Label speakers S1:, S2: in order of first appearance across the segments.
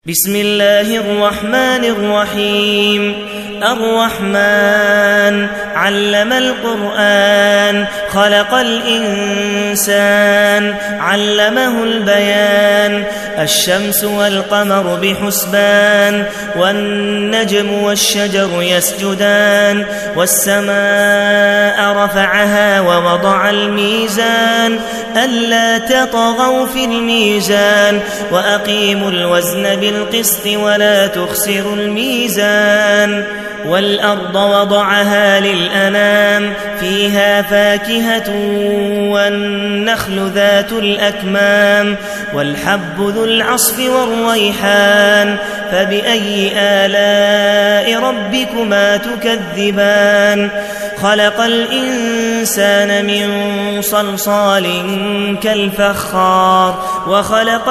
S1: بسم الله الرحمن الرحيم. الرحمن علم القرآن، خلق الإنسان، علمه البيان. الشمس والقمر بحسبان، والنجم والشجر يسجدان. والسماء رفعها ووضع الميزان، ألا تطغوا في الميزان، وأقيموا الوزن بالقسط ولا تخسروا الميزان. والأرض وضعها للأنام، فيها فاكهة والنخل ذات الأكمام، والحب ذو العصف والريحان. فبأي آلاء ربكما تكذبان؟ خلق الإنسان من صلصال كالفخار، وخلق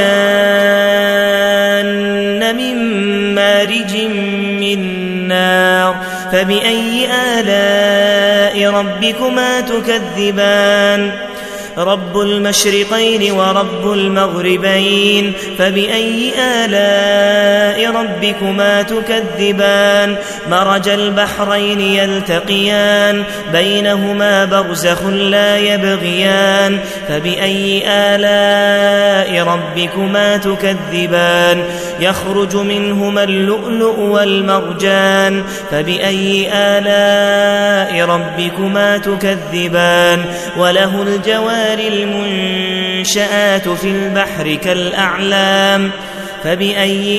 S1: الجان من مارج من نار. فبأي آلاء ربكما تكذبان؟ رب المشرقين ورب المغربين. فبأي آلاء ربكما تكذبان؟ مرج البحرين يلتقيان، بينهما برزخ لا يبغيان. فبأي آلاء ربكما تكذبان؟ يخرج منهما اللؤلؤ والمرجان. فبأي آلاء ربكما تكذبان؟ وله الجوار المنشآت في البحر كالأعلام. فبأي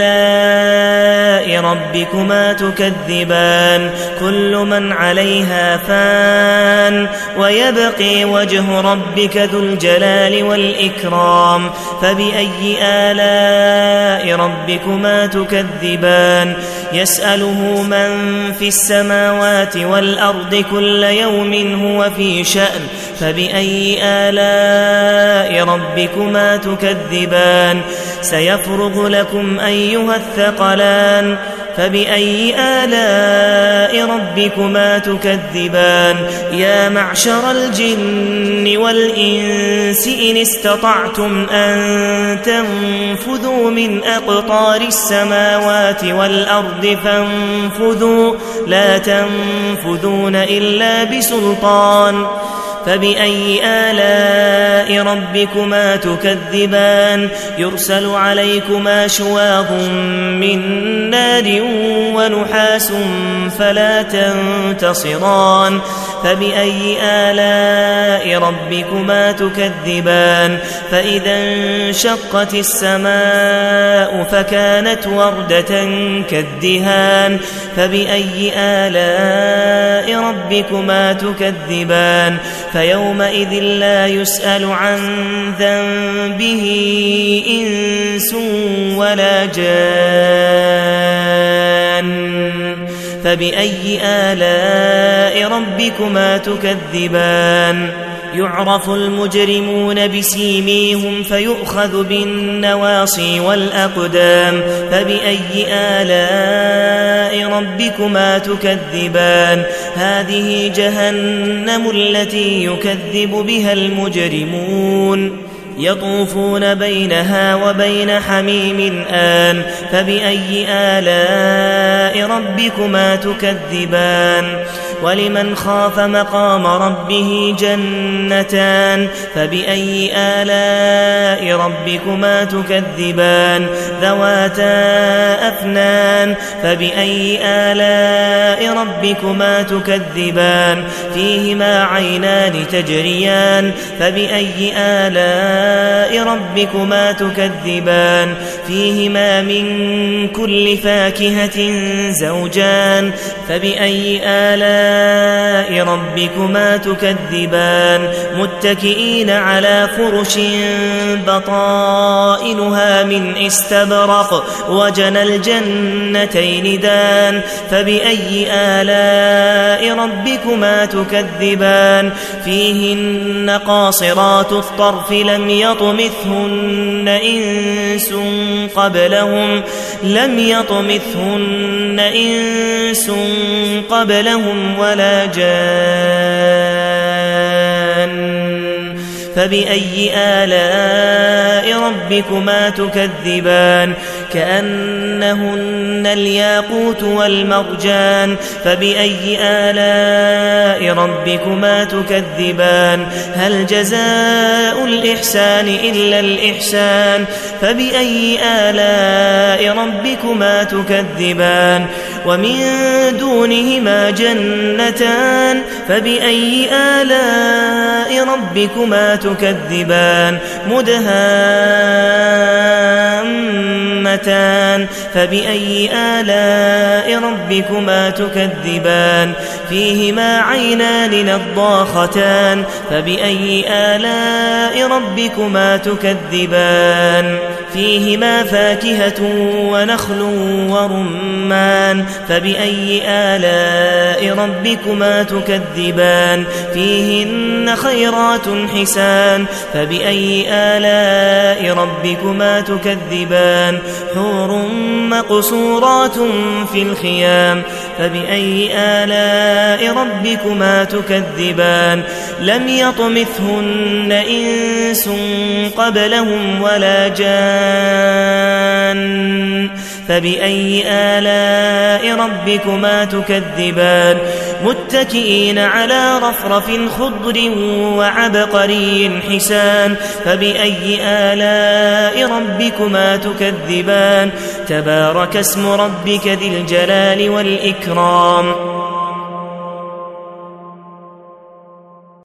S1: آلاء ربكما تكذبان؟ كل من عليها فان، ويبقي وجه ربك ذو الجلال والإكرام. فبأي آلاء ربكما تكذبان؟ يسأله من في السماوات والأرض كل يوم هو في شأن. فبأي آلاء ربكما تكذبان؟ سيفرغ لكم أيها الثقلان. فبأي آلاء ربكما تكذبان؟ يا معشر الجن والإنس إن استطعتم أن تنفذوا من أقطار السماوات والأرض فانفذوا، لا تنفذون إلا بسلطان. فبأي آلاء ربكما تكذبان؟ يرسل عليكما شواظ من نار ونحاس فلا تنتصران. فبأي آلاء ربكما تكذبان؟ فإذا انشقت السماء فكانت وردة كالدهان. فبأي آلاء ربكما تكذبان؟ فيومئذ لا يسأل عن ذنبه إنس ولا جان. فبأي آلاء ربكما تكذبان؟ يعرف المجرمون بسيميهم فيؤخذ بالنواصي والأقدام. فبأي آلاء ربكما تكذبان؟ هذه جهنم التي يكذب بها المجرمون، يطوفون بينها وبين حميم آن. فبأي آلاء ربكما تكذبان؟ ولمن خاف مقام ربه جنتان. فبأي آلاء ربكما تكذبان؟ ذواتا أفنان. فبأي آلاء ربكما تكذبان؟ فيهما عينان تجريان. فبأي آلاء ربكما تكذبان؟ فيهما من كل فاكهة زوجان. فبأي آلاء ربكما تكذبان؟ متكئين على فرش بطائنها من استبرق، وجنى الجنتين دان. فبأي آلاء ربكما تكذبان؟ فيهن قاصرات الطرف لم يطمثهن إنس قبلهم ولا جان. فبأي آلاء ربكما تكذبان؟ كأنهن الياقوت والمرجان فبأي آلاء ربكما تكذبان هل جزاء الإحسان إلا الإحسان فبأي آلاء ربكما تكذبان ومن دونهما جنتان فبأي آلاء ربكما تكذبان مدهامتان فبأي آلاء ربكما تكذبان فيهما عينان نضاختان فبأي آلاء ربكما تكذبان فيهما فاكهة ونخل ورمان فبأي آلاء ربكما تكذبان فيهن خيرات حسان فبأي آلاء ربكما تكذبان حور مقصورات في الخيام فبأي آلاء ربكما تكذبان لم يطمثهن إنس قبلهم ولا جان فبأي آلاء ربكما تكذبان متكئين على رفرف خضر وعبقري حسان فبأي آلاء ربكما تكذبان تبارك اسم ربك ذي الجلال والإكرام